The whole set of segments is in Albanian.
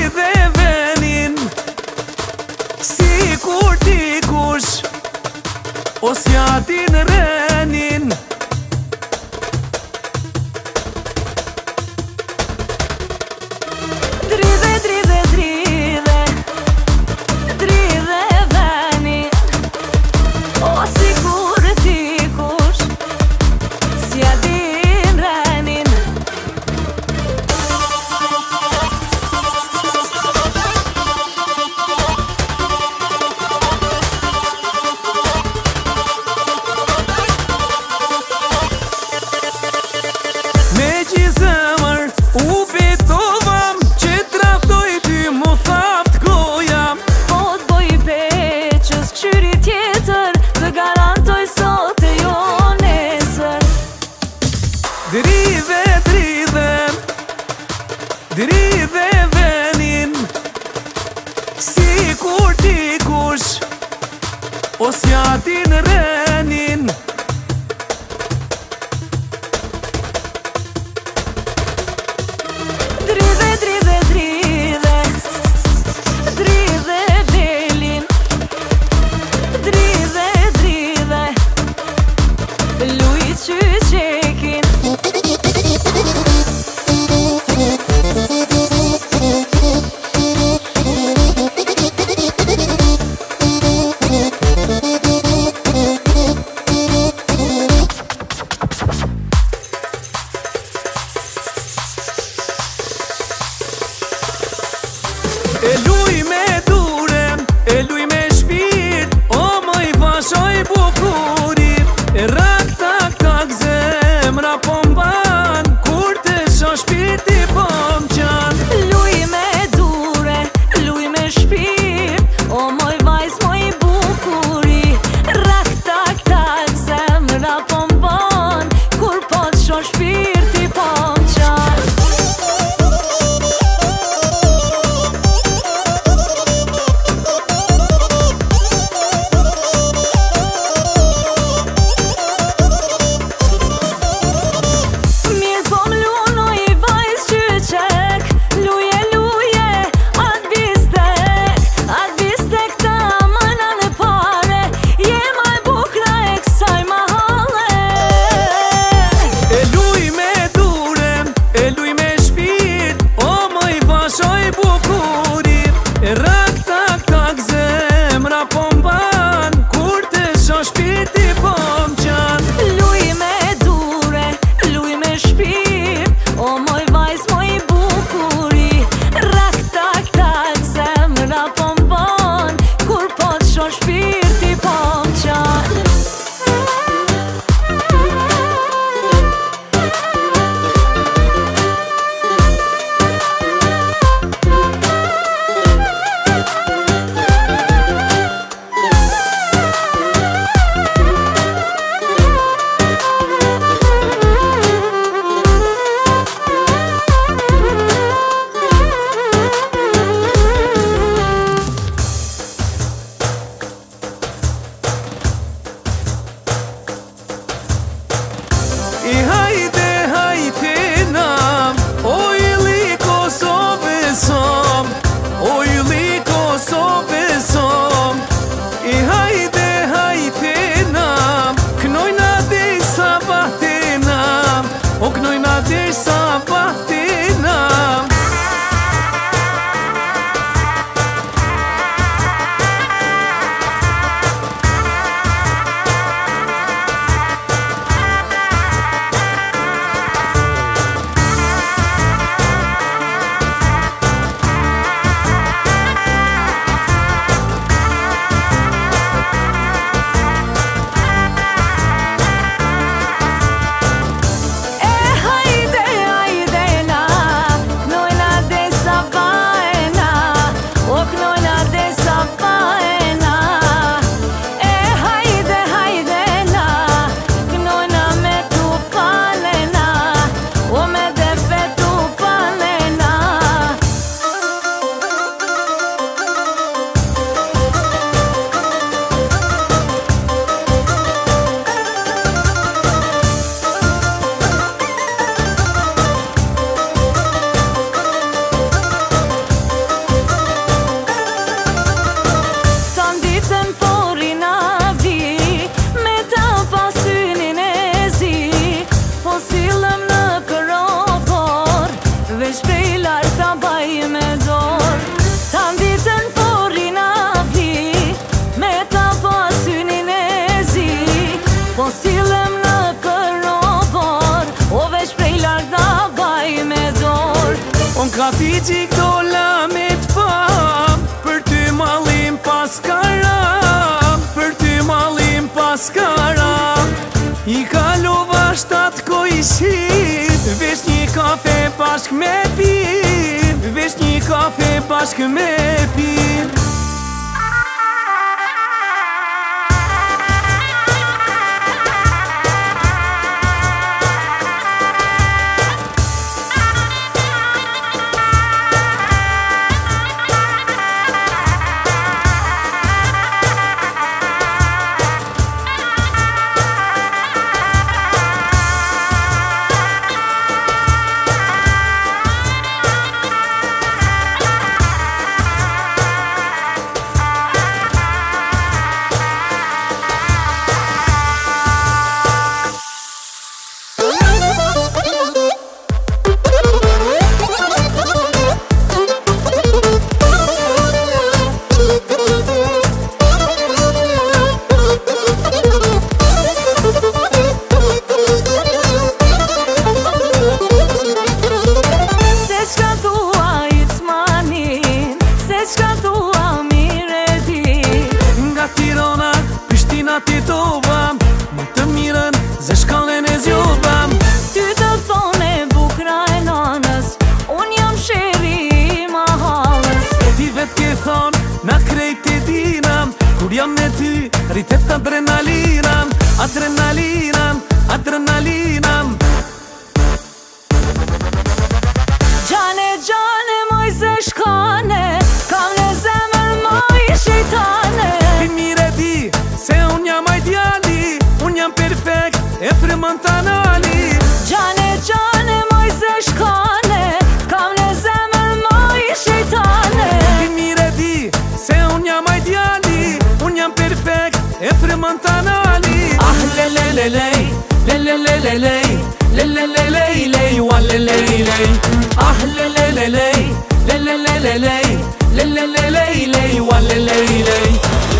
Dridhe venin si kur dikush o s'jatin renin. Dridhe, dridhe, dridhe, dridhe venin o si kur dikush s'jatin renin. Me gjizëmër u fitovam që traftoj ty mu thaft goja. Po t'boj peqës këshyri tjetër të garantoj sot e jo nesër. Dridhe, dridhe, dridhe venin si kur dikush o s'jatin renin. Dridhe, dridhe, dridhe, dridhe delin. Dridhe, dridhe, luj qyqekin. gjik dolla me t'fam, për ty mallim pas karam, për ty mallim pas karam. I kalova 7 kojshit, vesh një kafe bashk me pin, vesh një kafe bashk me pin. Ti dovam, më të mirën ze shkallën e zjodham. Ty të thone bukra e nanës, unë jam sheri I mahallës. Ti vet ke thonë, na krejt e dinam, kur jam me ty, rritet adrenalinam, adrenalinam, adrenalinam. Gjane, gjane, moj ze shkane, kam në zemër moj shejtane. Ti mire di, se unë jam ajtjali, unë jam perfekt, e frymën tanali. Gjane, gjane, moj ze shkane, kam në zemër moj shejtane. Ti mire di, se unë jam ajtjali, unë jam perfekt, e frymën tanali. Ah, le le le lej, le le le le lej, le le le lej lej, wa le lej lej. Ah, le le le lej, le le le le lej, le le le lej lej, wa le lej lej.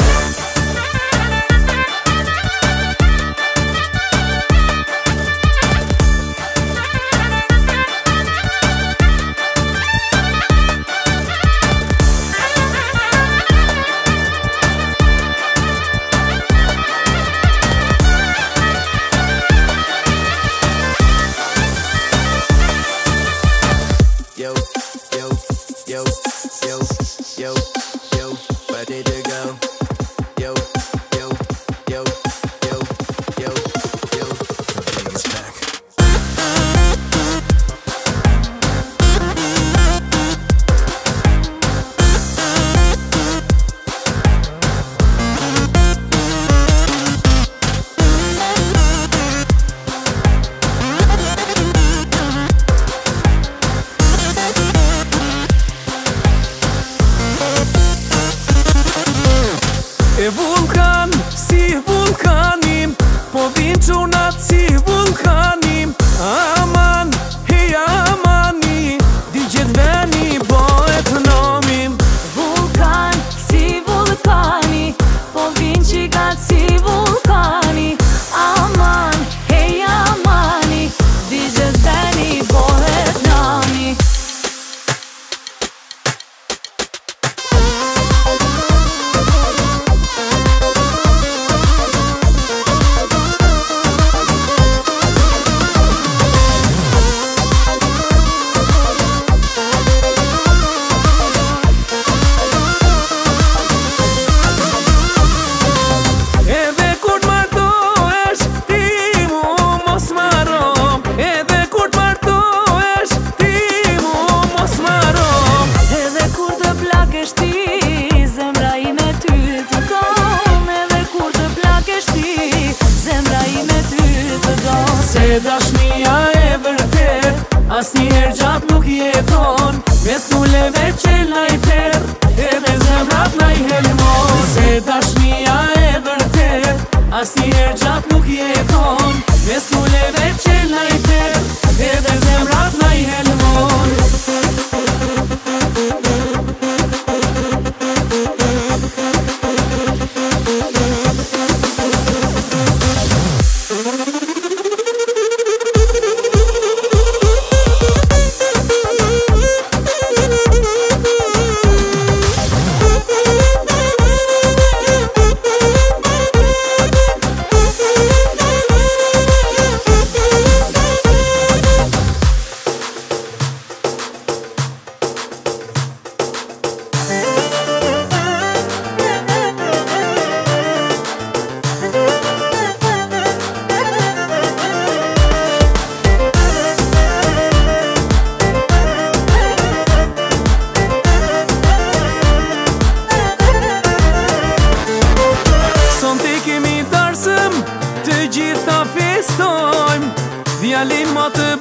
Yo, yo, yo, yo, yo, yo, ready to go. Yo, yo, yo, yo, yo, yo, the thing is back. E vulkan, si vulkanim, po vin qunat si vulkanim. Aman, hej amani, digjet veni, bëhet nomin. Vulkan, si vulkani, po vin qikat si vulkani. Aman, hej amani, digjet veni, bëhet nami. Se dashnia e vërtet, asnjëherë gjatë nuk jeton, mes nuleve qelna I fer, edhe zemrat na I helmon. Se dashnia e vërtet, asnjëherë gjatë nuk jeton, mes nuleve qelna I fer, edhe zemrat na I helmon. djalin ma të